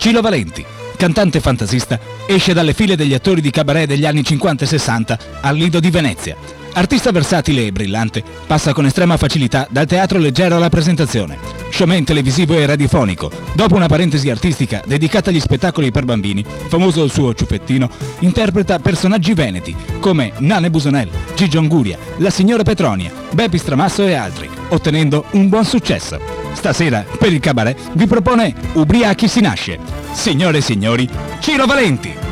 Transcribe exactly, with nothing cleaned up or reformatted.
Cilo Valenti, cantante fantasista, esce dalle file degli attori di cabaret degli anni cinquanta e sessanta al Lido di Venezia. Artista versatile e brillante, passa con estrema facilità dal teatro leggero alla presentazione. Showman televisivo e radiofonico, dopo una parentesi artistica dedicata agli spettacoli per bambini, famoso il suo ciuffettino, interpreta personaggi veneti come Nane Busonel, Gigi Anguria, la signora Petronia, Bepi Stramasso e altri, ottenendo un buon successo. Stasera, per il cabaret, vi propone Ubriachi si nasce. Signore e signori, Cilo Valenti!